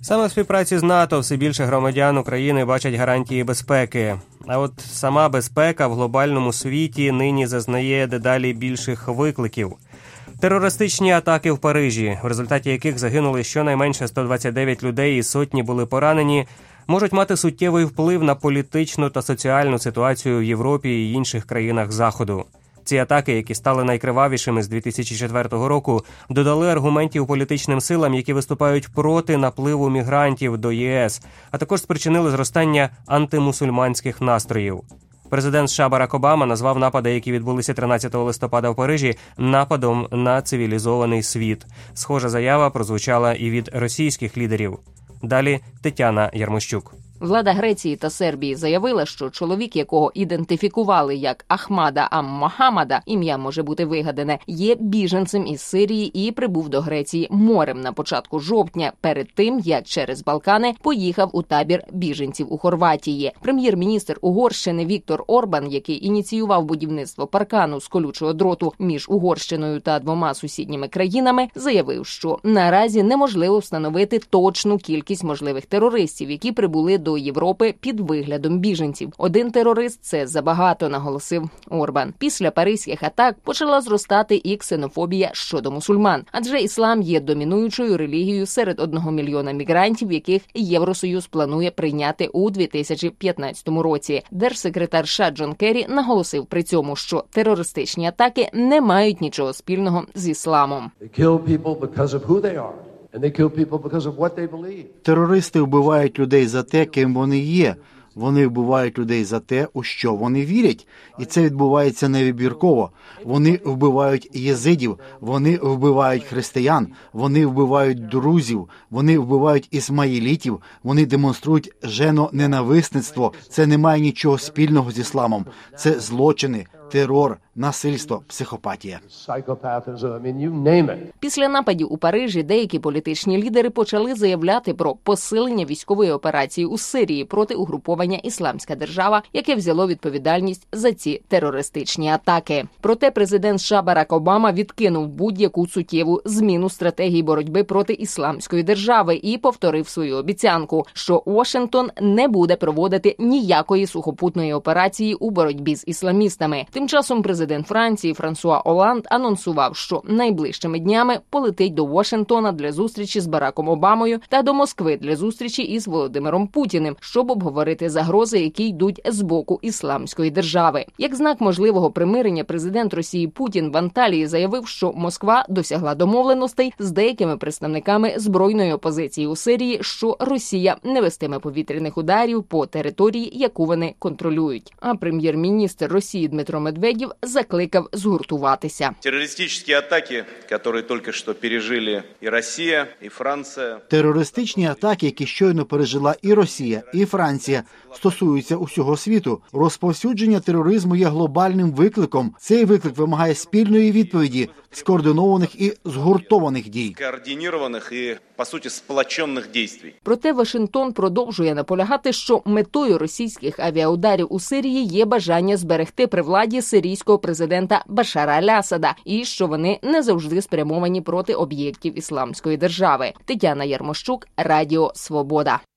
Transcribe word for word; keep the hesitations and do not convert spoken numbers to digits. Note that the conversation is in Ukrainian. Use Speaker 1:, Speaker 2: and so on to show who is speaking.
Speaker 1: Саме в співпраці з НАТО все більше громадян України бачать гарантії безпеки. А от сама безпека в глобальному світі нині зазнає дедалі більших викликів. Терористичні атаки в Парижі, в результаті яких загинули щонайменше сто двадцять дев'ять людей і сотні були поранені, можуть мати суттєвий вплив на політичну та соціальну ситуацію в Європі і інших країнах Заходу. Ці атаки, які стали найкривавішими з дві тисячі четвертого року, додали аргументів політичним силам, які виступають проти напливу мігрантів до ЄС, а також спричинили зростання антимусульманських настроїв. Президент США Барак Обама назвав напади, які відбулися тринадцятого листопада в Парижі, нападом на цивілізований світ. Схожа заява прозвучала і від російських лідерів. Далі Тетяна Ярмощук.
Speaker 2: Влада Греції та Сербії заявила, що чоловік, якого ідентифікували як Ахмада ам-Мохаммада, ім'я може бути вигадане, є біженцем із Сирії і прибув до Греції морем на початку жовтня, перед тим, як через Балкани поїхав у табір біженців у Хорватії. Прем'єр-міністр Угорщини Віктор Орбан, який ініціював будівництво паркану з колючого дроту між Угорщиною та двома сусідніми країнами, заявив, що наразі неможливо встановити точну кількість можливих терористів, які прибули до до Європи під виглядом біженців. Один терорист – це забагато, наголосив Орбан. Після паризьких атак почала зростати і ксенофобія щодо мусульман. Адже іслам є домінуючою релігією серед одного мільйона мігрантів, яких Євросоюз планує прийняти у дві тисячі п'ятнадцятому році. Держсекретар США Джон Керрі наголосив при цьому, що терористичні атаки не мають нічого спільного з ісламом.
Speaker 3: Терористи вбивають людей за те, ким вони є. Вони вбивають людей за те, у що вони вірять. І це відбувається невибірково. Вони вбивають єзидів, вони вбивають християн, вони вбивають друзів, вони вбивають ісмаїлітів, вони демонструють женоненависництво. Це не має нічого спільного з ісламом. Це злочини, терор, насильство, психопатія.
Speaker 2: Після нападів у Парижі деякі політичні лідери почали заявляти про посилення військової операції у Сирії проти угруповання «Ісламська держава», яке взяло відповідальність за ці терористичні атаки. Проте президент США Барак Обама відкинув будь-яку суттєву зміну стратегії боротьби проти «Ісламської держави» і повторив свою обіцянку, що Вашингтон не буде проводити ніякої сухопутної операції у боротьбі з ісламістами. Тим часом президент Франції Франсуа Оланд анонсував, що найближчими днями полетить до Вашингтона для зустрічі з Бараком Обамою та до Москви для зустрічі із Володимиром Путіним, щоб обговорити загрози, які йдуть з боку Ісламської держави. Як знак можливого примирення президент Росії Путін в Анталії заявив, що Москва досягла домовленостей з деякими представниками збройної опозиції у Сирії, що Росія не вестиме повітряних ударів по території, яку вони контролюють. А прем'єр-міністр Росії Дмитро Медведєв закликав згуртуватися.
Speaker 4: Терористичні атаки, які тільки що пережили і Росія, і Франція.
Speaker 3: Терористичні атаки, які щойно пережила і Росія, і Франція, стосуються усього світу. Розповсюдження тероризму є глобальним викликом. Цей виклик вимагає спільної відповіді, скоординованих і згуртованих дій.
Speaker 4: Координованих і, по суті, сплочених дій.
Speaker 2: Проте Вашингтон продовжує наполягати, що метою російських авіаударів у Сирії є бажання зберегти при владі сирійського президента Башара аль-Асада і що вони не завжди спрямовані проти об'єктів Ісламської держави. Тетяна Ярмощук, Радіо Свобода.